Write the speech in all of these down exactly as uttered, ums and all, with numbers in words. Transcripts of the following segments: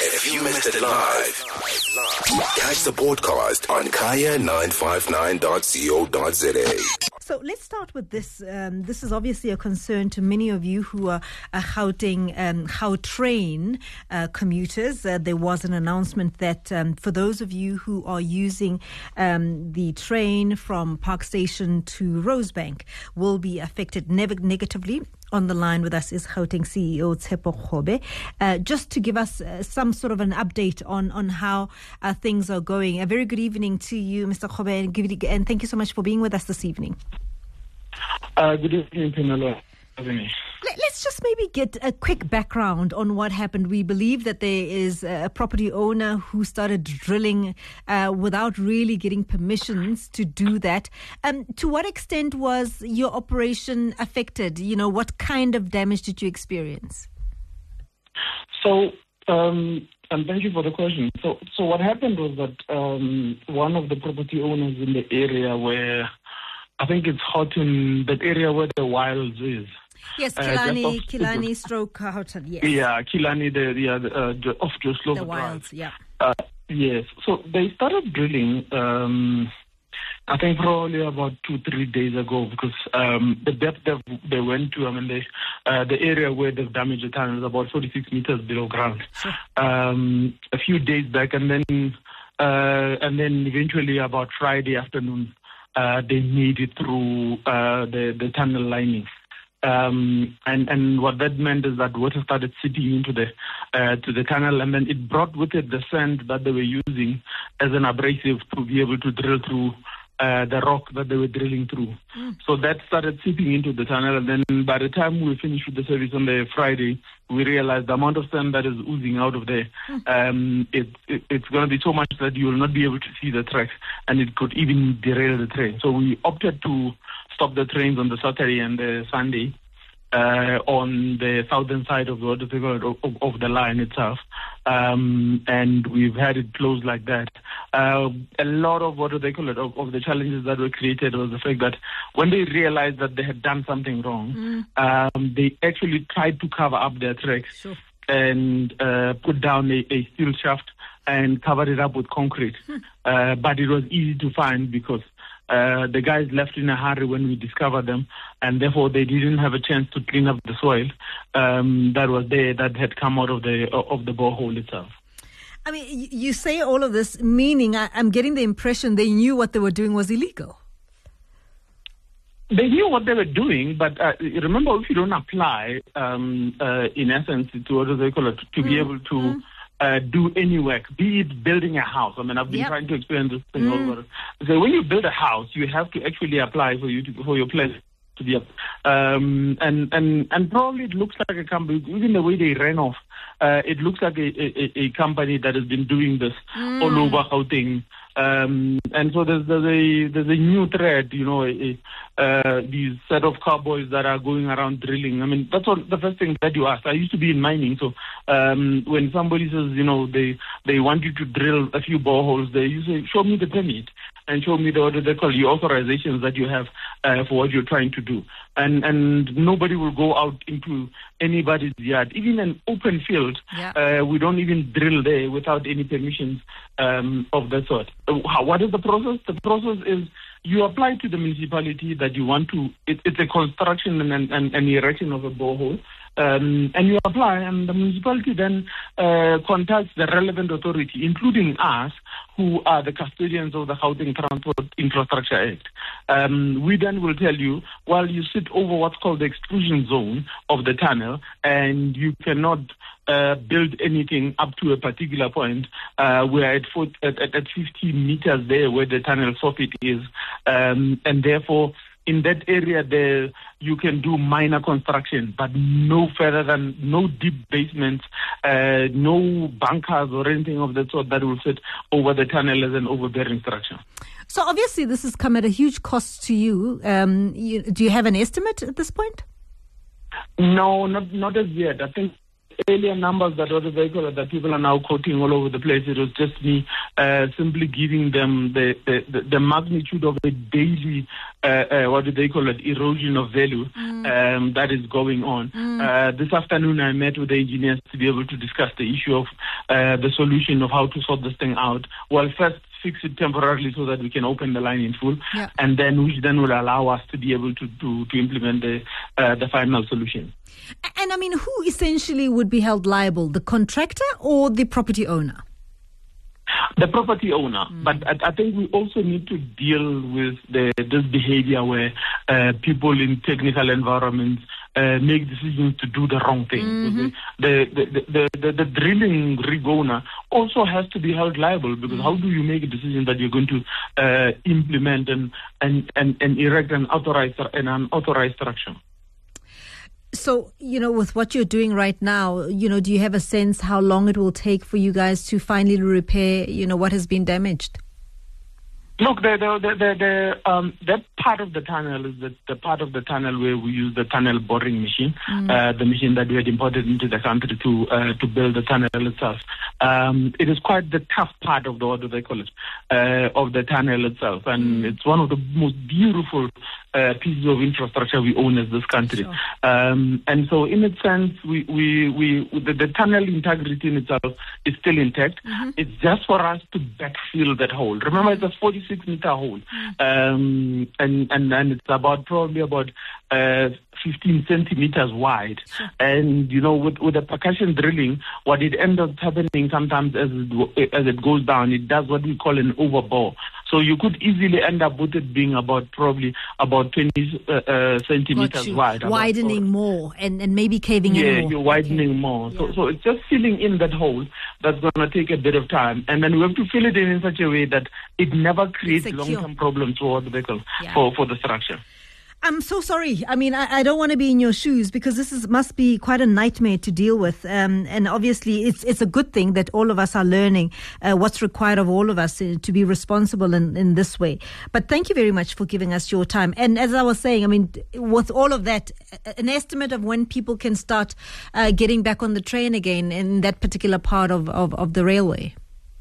If you missed it live, catch the podcast on kaya nine five nine dot co dot za. So let's start with this. Um, this is obviously a concern to many of you who are uh, Gauteng, um, Gautrain uh, commuters. Uh, there was an announcement that um, for those of you who are using um, the train from Park Station to Rosebank will be affected ne- negatively. On the line with us is Gauteng C E O Tshepo Kgobe. Uh, just to give us uh, some sort of an update on, on how uh, things are going. A very good evening to you, Mister Kgobe, and, give it, and thank you so much for being with us this evening. Uh, good evening, Pamela. Let's just maybe get a quick background on what happened. We believe that there is a property owner who started drilling uh, without really getting permissions to do that. Um, to what extent was your operation affected? You know, what kind of damage did you experience? So, um, and thank you for the question. So, so what happened was that um, one of the property owners in the area where, I think it's Houghton, that area where the Wilds is. Yes, Killarney, uh, Killarney stroke Houghton, yes. Yeah, Killarney, the, the, uh, the off Joslova The Wilds, yeah. Uh, yes, so they started drilling, um, I think probably about two, three days ago, because um, the depth that they went to, I mean, they, uh, the area where they've damaged the tunnel is about forty-six meters below ground. Sure. Um, a few days back, and then, uh, and then eventually about Friday afternoon, uh, they made it through uh, the, the tunnel lining. Um, and, and what that meant is that water started seeping into the uh, to the tunnel, and then it brought with it the sand that they were using as an abrasive to be able to drill through uh, the rock that they were drilling through. Mm. So that started seeping into the tunnel, and then by the time we finished with the service on the Friday, we realized the amount of sand that is oozing out of there, mm. um, it, it, it's going to be so much that you will not be able to see the tracks, and it could even derail the train. So we opted to stop the trains on the Saturday and the Sunday uh, on the southern side of the of, of, of the line itself, um, and we've had it closed like that. Uh, a lot of what do they call it of, of the challenges that were created was the fact that when they realized that they had done something wrong, mm. um, they actually tried to cover up their tracks sure. and uh, put down a, a steel shaft and cover it up with concrete. Hmm. Uh, but it was easy to find because Uh, the guys left in a hurry when we discovered them, and therefore they didn't have a chance to clean up the soil um, that was there that had come out of the of the borehole itself. I mean, you say all of this, meaning I, I'm getting the impression they knew what they were doing was illegal. They knew what they were doing, but uh, remember, if you don't apply, um, uh, in essence, to what do they call it, to mm. be able to. Mm. Uh, do any work, be it building a house. I mean, I've been yep. trying to explain this thing mm. over. So when you build a house, you have to actually apply for you to, for your place to be up. Um, and, and, and probably it looks like a company, even the way they ran off, uh, it looks like a, a, a company that has been doing this mm. all over Gauteng. Um, and so there's, there's a there's a new thread, you know, a, uh, these set of cowboys that are going around drilling. I mean, that's what the first thing that you ask. I used to be in mining, so um, when somebody says, you know, they they want you to drill a few boreholes, they you say, show me the permit and show me the what they call your authorizations that you have uh, for what you're trying to do. And and nobody will go out into anybody's yard, even an open field. Yeah. Uh, we don't even drill there without any permissions um, of that sort. How, what is the process? The process is you apply to the municipality that you want to. It, it's a construction and an and erection of a borehole. Um, and you apply, and the municipality then uh, contacts the relevant authority, including us, who are the custodians of the Gauteng Transport Infrastructure Act. Um, we then will tell you, well, you sit over what's called the exclusion zone of the tunnel, and you cannot uh, build anything up to a particular point. Uh, we're at, foot, at, at, at fifty meters there where the tunnel soffit is, um, and therefore, in that area there, you can do minor construction, but no further than, no deep basements, uh, no bunkers or anything of that sort that will sit over the tunnel as an overbearing structure. So obviously this has come at a huge cost to you. Um, you do you have an estimate at this point? No, not not as yet. I think earlier numbers that what do they call it, that people are now quoting all over the place. It was just me uh, simply giving them the, the, the magnitude of a daily, uh, uh, what do they call it, erosion of value mm. um, that is going on. Mm. Uh, this afternoon I met with the engineers to be able to discuss the issue of uh, the solution of how to sort this thing out. Well, first, fix it temporarily so that we can open the line in full, yeah. and then which then will allow us to be able to to, to implement the uh, the final solution. And I mean, who essentially would be held liable, the contractor or the property owner? The property owner, mm. but I, I think we also need to deal with the, this behavior where uh, people in technical environments uh, make decisions to do the wrong thing. Mm-hmm. The, the, the, the, the drilling rig owner also has to be held liable, because mm. how do you make a decision that you're going to uh, implement and, and, and, and erect an authorized, an unauthorized structure? So, you know, with what you're doing right now, you know, do you have a sense how long it will take for you guys to finally repair, you know, what has been damaged? Look, the the the, the, the um that part of the tunnel is the, the part of the tunnel where we use the tunnel boring machine, mm. uh, the machine that we had imported into the country to uh, to build the tunnel itself. Um, it is quite the tough part of the, what do they call it, uh, of the tunnel itself, and mm. it's one of the most beautiful uh, pieces of infrastructure we own as this country. Sure. Um, and so, in a sense, we we we the, the tunnel integrity in itself is still intact. Mm-hmm. It's just for us to backfill that hole. Remember, it's a forty-six meter hole, um, and, and and it's about probably about uh, fifteen centimeters wide. Sure. And you know, with with the percussion drilling, what it ends up happening sometimes as it, as it goes down, it does what we call an overbore. So you could easily end up with it being about probably about twenty uh, uh, centimeters wide, widening about, more and, and maybe caving yeah, in more. Yeah, you're widening okay. more. So yeah. so it's just filling in that hole that's going to take a bit of time, and then we have to fill it in in such a way that it never creates long-term problems for the vehicle yeah. for for the structure. I'm so sorry. I mean, I, I don't want to be in your shoes, because this is must be quite a nightmare to deal with. Um, and obviously, it's it's a good thing that all of us are learning uh, what's required of all of us uh, to be responsible in, in this way. But thank you very much for giving us your time. And as I was saying, I mean, with all of that, an estimate of when people can start uh, getting back on the train again in that particular part of, of, of the railway.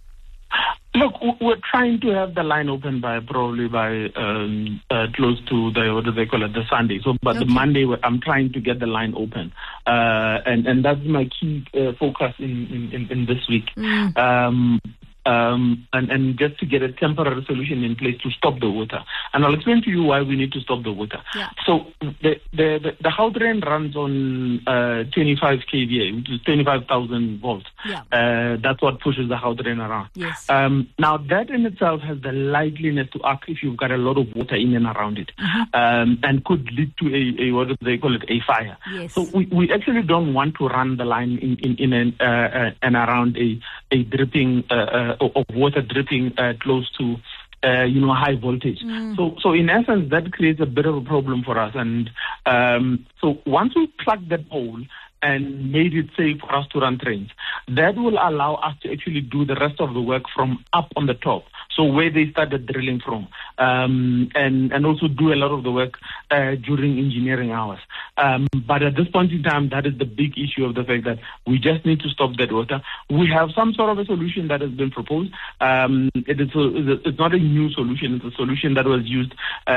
Look, we're trying to have the line open by probably by um, uh, close to the, what do they call it, the Sunday. So, but okay. the Monday, I'm trying to get the line open, uh, and and that's my key uh, focus in, in, in this week. Mm. Um, Um, and, and just to get a temporary solution in place to stop the water. And I'll explain to you why we need to stop the water. Yeah. So the the the, the Gautrain runs on uh, twenty-five k V A, which is twenty-five thousand volts. Yeah. Uh, that's what pushes the Gautrain around. Yes. Um, now that in itself has the likeliness to arc if you've got a lot of water in and around it, mm-hmm. um, and could lead to a, a what do they call it, a fire. Yes. So we, we actually don't want to run the line in in, in an, uh, uh, and around a a dripping. Uh, uh, of water dripping uh, close to, uh, you know, high voltage. Mm. So, so in essence, that creates a bit of a problem for us. And um, so once we plug that hole and made it safe for us to run trains, that will allow us to actually do the rest of the work from up on the top. So where they started drilling from, um, and, and also do a lot of the work uh, during engineering hours. Um, but at this point in time, that is the big issue of the fact that we just need to stop that water. We have some sort of a solution that has been proposed. Um, it is a, it's not a new solution. It's a solution that was used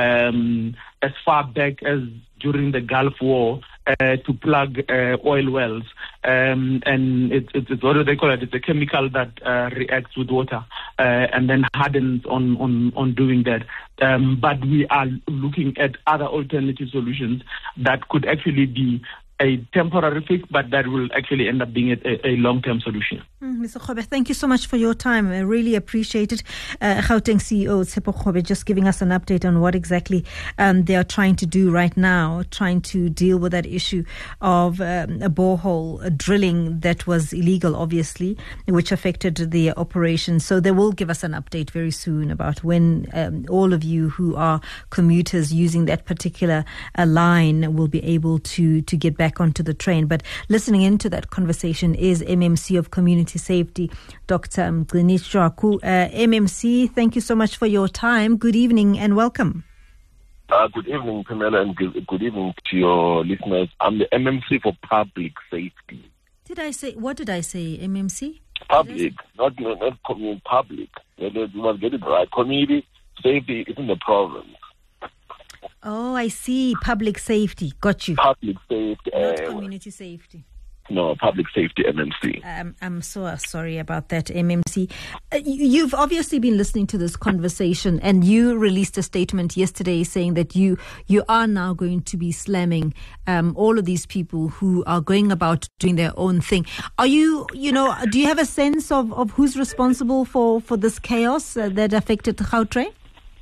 um, as far back as during the Gulf War uh, to plug uh, oil wells. Um, and it's, it's, it's, what do they call it? It's a chemical that uh, reacts with water uh, and then hardens on, on, on doing that. Um, but we are looking at other alternative solutions that could actually be a temporary fix, but that will actually end up being a, a long-term solution. Mm, Mister Kgobe, thank you so much for your time. I really appreciate it. Uh, Gauteng C E O Tshepo Kgobe just giving us an update on what exactly um, they are trying to do right now, trying to deal with that issue of um, a borehole a drilling that was illegal, obviously, which affected the operation. So they will give us an update very soon about when um, all of you who are commuters using that particular uh, line will be able to, to get back onto the train. But listening into that conversation is M M C of Community Safety, Doctor Mgcini Shwaku. Uh, M M C, thank you so much for your time. Good evening and welcome. Uh, good evening, Pamela, and good, good evening to your listeners. I'm the M M C for Public Safety. Did I say, what did I say, M M C? Public, not, not, not community, public. You must get it right. Community safety is in the province. Oh, I see. Public safety. Got you. Public safety. Not uh, community safety. No, public safety, M M C. Um, I'm so sorry about that, M M C. Uh, you've obviously been listening to this conversation, and you released a statement yesterday saying that you you are now going to be slamming um, all of these people who are going about doing their own thing. Are you, you know, do you have a sense of, of who's responsible for, for this chaos uh, that affected Gautrain?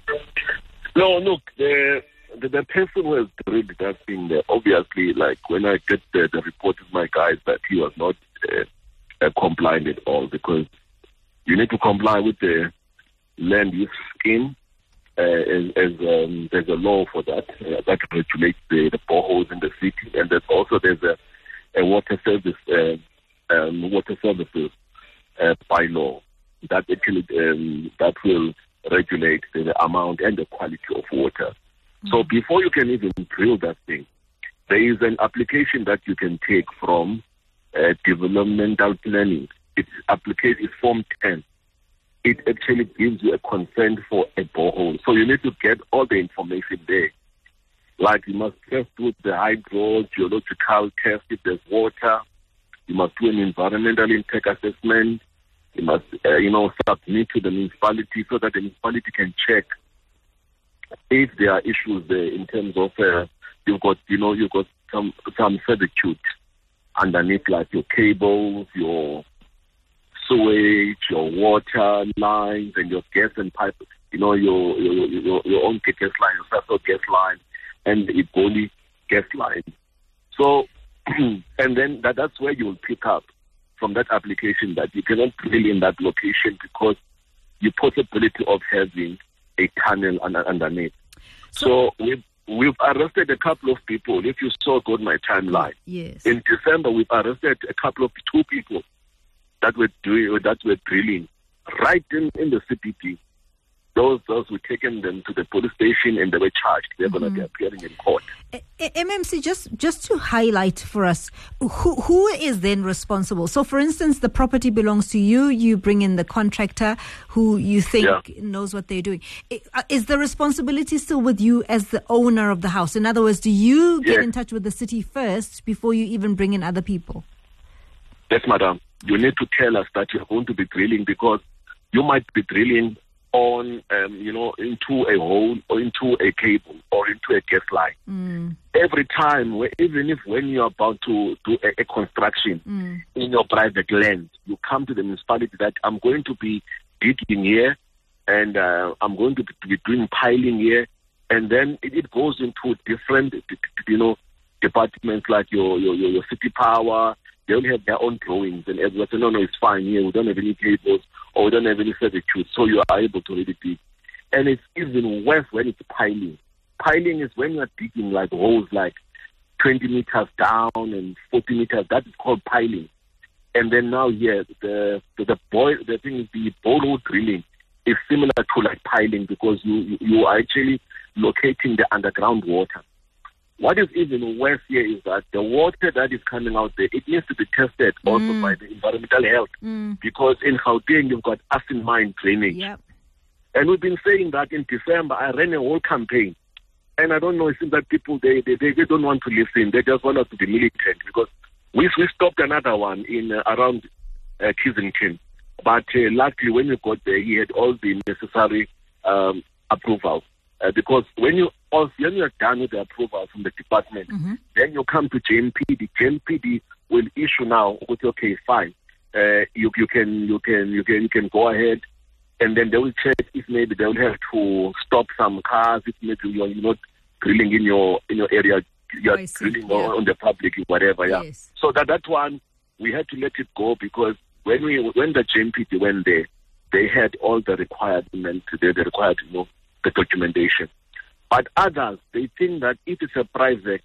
No, look, the, the the person who has drilled that thing there, obviously, like when I get the, the report of my guys that he was not uh, uh, compliant at all, because you need to comply with the land use scheme, uh, as, as um, there's a law for that uh, that regulates the, the boreholes in the city, and there's also there's a, a water service uh, um, water services uh, bylaw that actually um, that will regulate the, the amount and the quality of water. Mm-hmm. So before you can even drill that thing, there is an application that you can take from uh, developmental planning. It's application is Form ten. It actually gives you a consent for a borehole. So you need to get all the information there. Like you must first do the hydrogeological test if there's water. You must do an environmental impact assessment. You must, uh, you know, submit to the municipality so that the municipality can check if there are issues there in terms of uh, you've got, you know, you've got some some servitude underneath, like your cables, your sewage, your water lines, and your gas and pipe. You know, your your your, your own gas line, your Sasol gas line, and the Igoli gas line. So, and then that, that's where you will pick up from that application that you cannot drill in that location because the possibility of having a tunnel under, underneath. So, so we've, we've arrested a couple of people. If you saw good my timeline, yes. In December we've arrested a couple of two people that were doing that were drilling right in, in the C P D. Those those were taken them to the police station and they were charged. They're mm-hmm. going to be appearing in court. M M C, just just to highlight for us, who who is then responsible? So, for instance, the property belongs to you. You bring in the contractor who you think yeah. knows what they're doing. Is the responsibility still with you as the owner of the house? In other words, do you get yes. in touch with the city first before you even bring in other people? Yes, madam. You need to tell us that you're going to be drilling because you might be drilling on, um, you know, into a hole or into a cable or into a gas line. Mm. Every time, even if when you're about to do a, a construction mm. in your private land, you come to the municipality that I'm going to be digging here and uh, I'm going to be, to be doing piling here. And then it, it goes into different, you know, departments like your, your, your city power. They only have their own drawings, and everyone says, no, no, it's fine here. We don't have any cables, or we don't have any servitude, so you are able to really dig. And it's even worse when it's piling. Piling is when you are digging like holes like twenty meters down and forty meters. That is called piling. And then now here, the the, the boy, the thing is the borehole drilling is similar to like piling because you you are actually locating the underground water. What is even worse here is that the water that is coming out there, it needs to be tested also mm. by the environmental health mm. because in Gauteng you've got acid mine drainage. Yep. And we've been saying that in December. I ran a whole campaign. And I don't know, it seems that people, they, they, they don't want to listen. They just want us to be militant because we, we stopped another one in uh, around uh, Kensington. But uh, luckily when we got there, he had all the necessary um, approvals. Uh, because when you also, when you're done with the approval from the department, mm-hmm. then you come to J M P D. J M P D will issue now with okay, fine. Uh, you you can you can you can you can go ahead, and then they will check if maybe they will have to stop some cars if maybe you're, you're not drilling in your in your area, you're oh, drilling yeah. on the public, whatever. Yeah. Yes. So that that one we had to let it go because when we when the J M P D went there, they had all the requirements, they the required you know. the documentation. But others, they think that if it's a private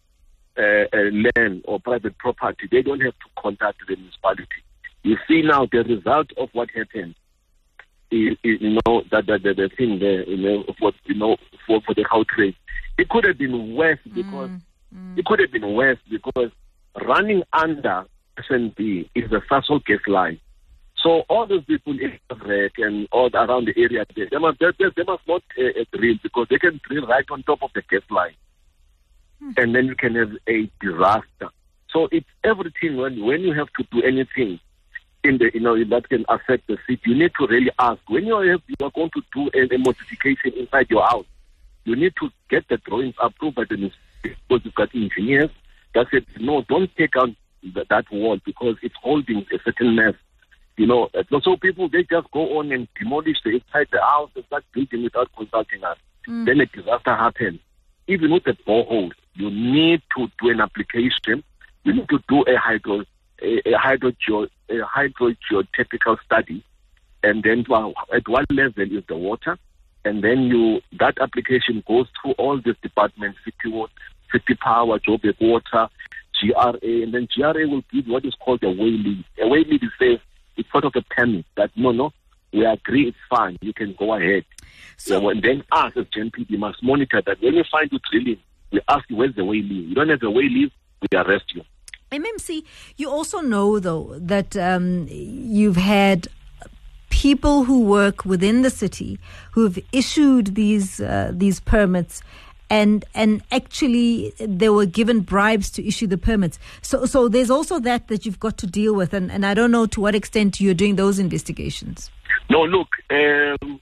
uh, uh, land or private property, they don't have to contact the municipality. You see now the result of what happened is, is you know, that, that, that the thing there, you know, for, you know, for, for the Gautrain. It could have been worse because, mm, mm. it could have been worse because running under S N B is the Sasol gas line. So all those people in Rek and all around the area, they, they, must, they, they must not uh, drill, because they can drill right on top of the gas line. Hmm. And then you can have a disaster. So it's everything. When when you have to do anything in the, you know, that can affect the city, you need to really ask. When you, have, you are going to do a, a modification inside your house, you need to get the drawings approved by the municipality, because you've got engineers that said, no, don't take out the, that wall because it's holding a certain mass. You know, so people, they just go on and demolish the inside the house and start building without consulting us. Mm. Then a disaster happens. Even with the borehole, you need to do an application. You need to do a hydro, a, a hydrogeo, a hydrogeotechnical study, and then well, at what level is the water, and then you that application goes through all these departments: city water, city power, Joburg Water, G R A, and then G R A will give what is called a wailing. A wailing says it's sort of a permit that no, no, we agree, it's fine, you can go ahead. So, so and then us as G N P D must monitor that. When we find you drilling, we ask you where's the way leave. You don't have the way leave, we arrest you. M M C, you also know, though, that um, you've had people who work within the city who've issued these uh, these permits, and and actually they were given bribes to issue the permits. So so there's also that that you've got to deal with, and, and I don't know to what extent you're doing those investigations. No, look, um,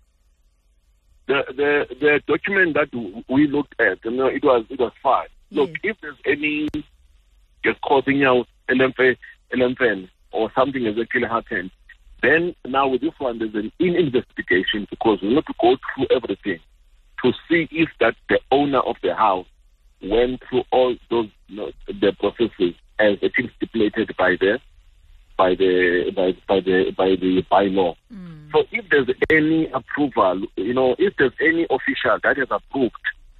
the the the document that we looked at, you know, it was it was fine. Look, yes. If there's any just causing out L M N or something has actually happened, then now with this one there's an in-investigation, because we need to go through everything to see if that the owner of the house went through all those, you know, the processes as it is stipulated by the by the by, by the by the bylaw. Mm. So if there's any approval, you know, if there's any official that has approved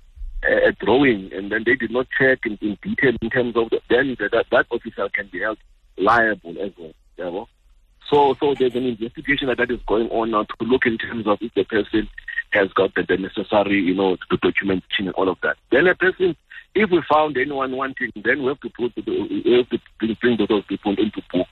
a drawing and then they did not check in, in detail in terms of the, then that that official can be held liable as well. You know? So so there's an investigation that, that is going on now to look in terms of if the person has got the, the necessary, you know, the documentation and all of that. Then a person, if we found anyone wanting, then we have to put the, we have to bring those people into book,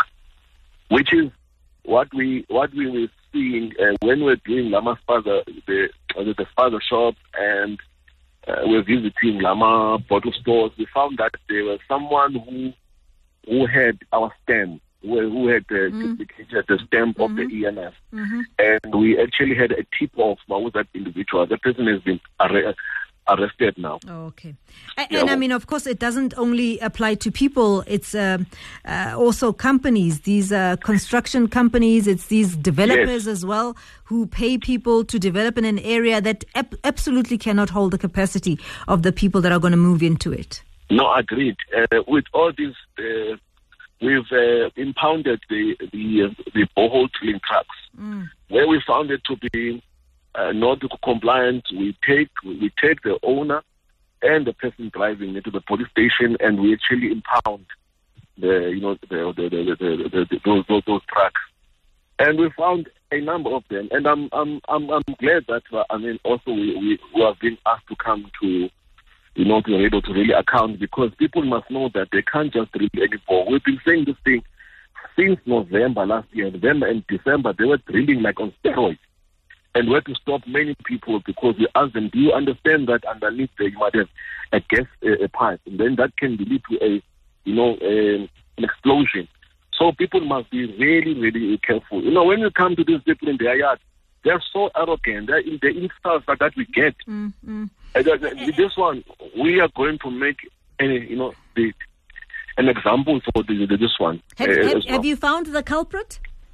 which is what we what we were seeing uh, when we're doing Lama Spaza, the the, the Spaza shop, and Uh, we're visiting Lama bottle stores. We found that there was someone who who had our stamp, who, who had the, mm. the, the stamp mm-hmm. of the E N S. Mm-hmm. And we actually had a tip-off with that individual. The person has been arre- arrested now. Oh, okay. And, yeah, and I mean, of course, it doesn't only apply to people. It's uh, uh, also companies, these uh, construction companies. It's these developers yes. as well, who pay people to develop in an area that ap- absolutely cannot hold the capacity of the people that are going to move into it. No, agreed. Uh, with all this, uh, we've uh, impounded the the, uh, the borehole drilling trucks. Mm. Where we found it to be Uh, not compliant, we take we take the owner and the person driving into the police station, and we actually impound the you know the the, the, the, the, the, the those, those those trucks, and we found a number of them. And I'm I'm I'm, I'm glad that uh, I mean also we, we we have been asked to come to you know to be able to really account, because people must know that they can't just drill anymore. We've been saying this thing since November last year. November and December they were drilling like on steroids. And we had to stop many people because we asked them, do you understand that underneath there you might have a gas a, a pipe, and then that can lead to a, you know, a, an explosion. So people must be really, really careful. You know, when you come to these people in their yard, they're so arrogant. They're in the insults that, that we get. Mm-hmm. And, uh, this one, we are going to make, a, you know, the, an example for the, the, this one. Have, uh, have, well. have you found the culprit?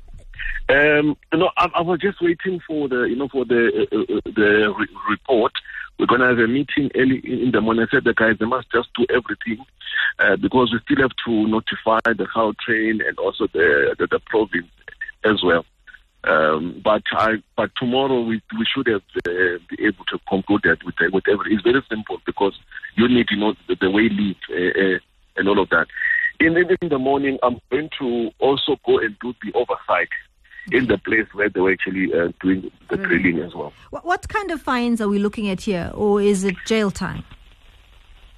Um, you know, I, I was just waiting for the, you know, for the uh, uh, the re- report. We're gonna have a meeting early in the morning. I said the guys, they must just do everything uh, because we still have to notify the Gautrain and also the the, the province as well. Um, but I, but tomorrow we we should have uh, be able to conclude that with uh, with every. It's very simple because you need to know the, the way lead uh, uh, and all of that. In, in the morning, I'm going to also go and do the oversight okay. in the place where they were actually uh, doing the really? drilling as well. What, what kind of fines are we looking at here, or is it jail time?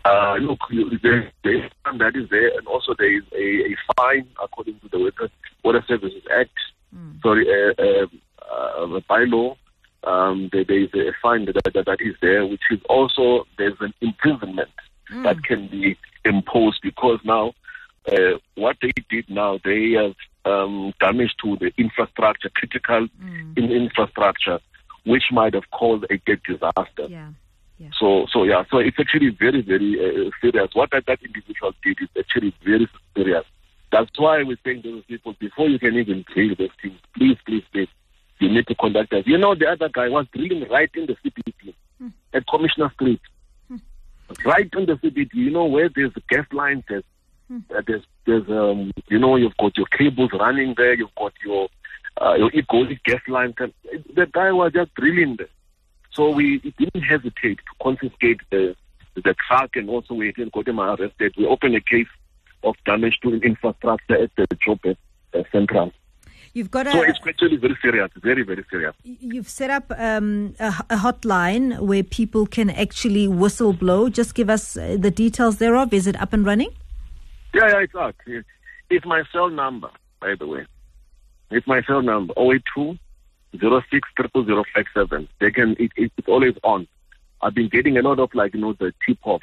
Uh, look, there, there is one that is there, and also there is a, a fine according to the Water, Water Services Act. Mm. Sorry, uh, uh, uh, by law, um, there, there is a fine that, that, that is there, which is also there's an imprisonment mm. that can be imposed, because now uh, what they did now, they have um, damage to the infrastructure, critical mm. in infrastructure, which might have caused a dead disaster. Yeah. Yeah. So, so yeah, so it's actually very, very uh, serious. What that, that individual did is actually very serious. That's why we're saying to those people, before you can even drill those things, please, please, please, you need to conduct us. You know, the other guy was drilling right in the C B D hmm. at Commissioner Street, hmm. right on the C B D. You know where there's gas lines, there's, hmm. uh, there's, there's, um, you know, you've got your cables running there, you've got your, uh, your Egoli gas lines. The guy was just drilling there. So we didn't hesitate to confiscate the the truck, and also we didn't got him arrested. We opened a case of damage to infrastructure at the Joburg uh, Central. You've got a, so it's actually very serious, very, very serious. You've set up um, a, a hotline where people can actually whistle blow. Just give us uh, the details thereof. Is it up and running? Yeah, yeah, it's out. It's my cell number, by the way. It's my cell number, oh eight two zero six zero zero five seven. They can. It, it, it's always on. I've been getting a lot of, like, you know, the tip-offs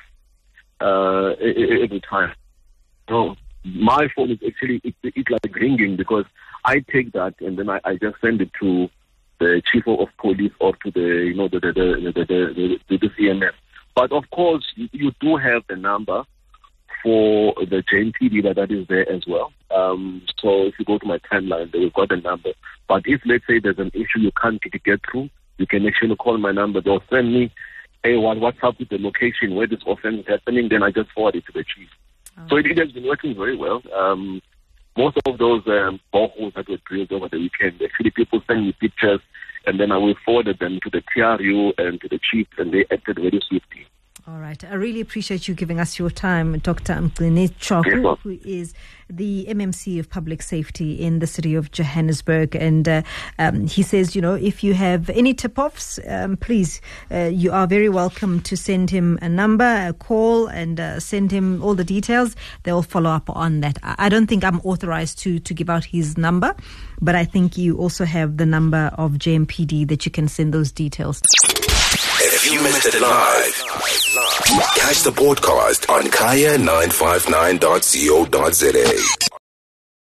uh, every time. So my phone is actually it, it's like ringing, because I take that and then I, I just send it to the chief of police or to the you know the the the the, the, the, the C M S. But of course, you, you do have the number for the J M P D that, that is there as well. Um, so if you go to my timeline, they've got the number. But if, let's say, there's an issue you can't get through, you can actually call my number. They'll send me, hey, what, what's up with the location where this offense is happening, then I just forward it to the chief. Okay. So it, it has been working very well. Um, most of those um, boreholes that were drilled over the weekend, actually people send me pictures, and then I will forward them to the T R U and to the chief, and they acted very swiftly. All right. I really appreciate you giving us your time, Doctor Mgcine Choku, who is the M M C of Public Safety in the city of Johannesburg. And uh, um, he says, you know, if you have any tip-offs, um, please, uh, you are very welcome to send him a number, a call, and uh, send him all the details. They'll follow up on that. I don't think I'm authorized to, to give out his number, but I think you also have the number of J M P D that you can send those details to. If you missed it live, catch the podcast on kaya nine five nine dot co dot za.